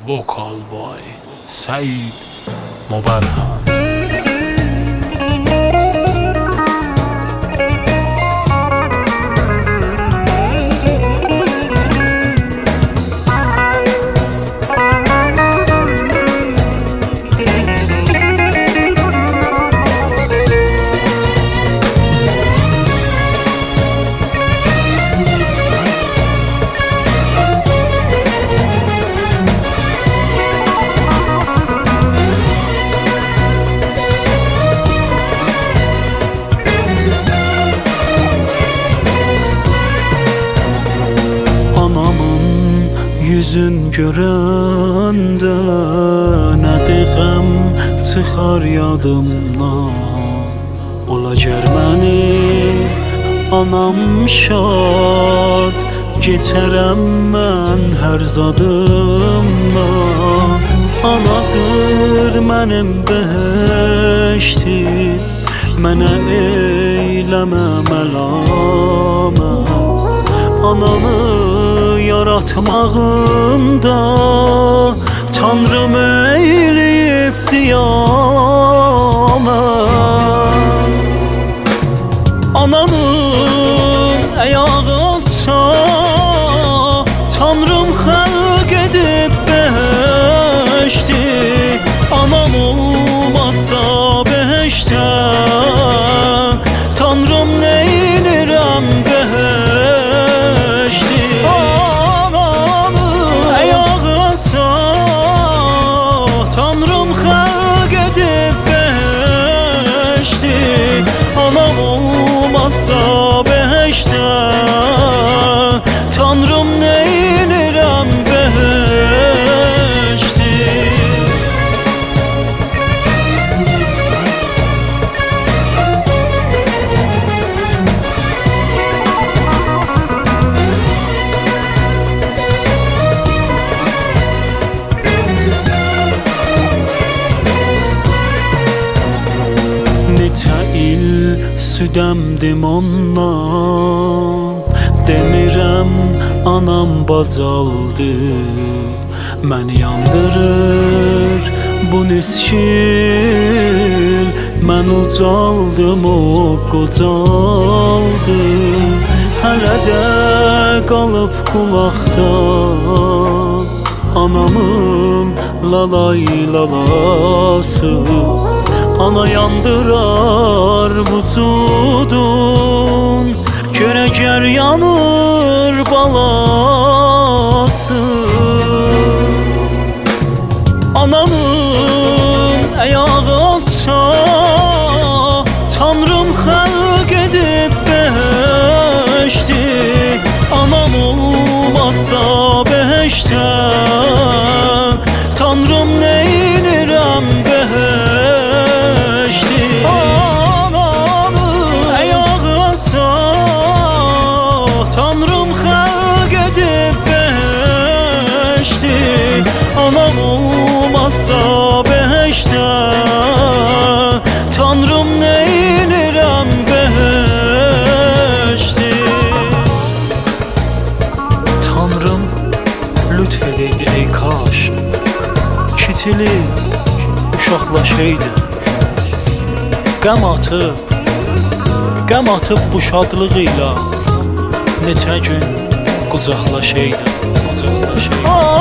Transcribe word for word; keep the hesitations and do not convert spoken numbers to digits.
Vocal boy Said Mubarhan. Yüzün görəndə nədir qəm çıxar yadımdan. Ola gər məni anam şad, keçərəm mən hər zadımdan. Anadır mənim behiştim, mənə eyləmə məlamət. Ananı yaratmağımda Tanrım eyleyip kıyamet. Anamın ayağında Tanrım xalq edib beşti. Anam olmazsa beşte Tanrım neynirəm beşti. Anam olmazsa beşte Tanrım neynirəm beşti. Neçə il südəmdim ondan, demirəm anam bacaldı. Məni yandırır bu niskil, mən ucaldım o qocaldı. Hələ də qalıb qulaqda anamın lalay lalası. Ana yandırar vücudun, göre gər yanır balası. Anamın ayağında Tanrım xalq edib beşti. Anam olmazsa beşte Tanrım neynirəm beşti. Anamın ayağında Tanrım xalq edib beşti. Anam olmazsa beşte Tanrım neynirəm beşti. Tanrım lütf edeydi ey kaş, kitili uşaqlaşaydı. Qəm atıb, qəm atıb bu şadlığıyla neçə gün qucaqlaşaydı, qucaqlaşaydı.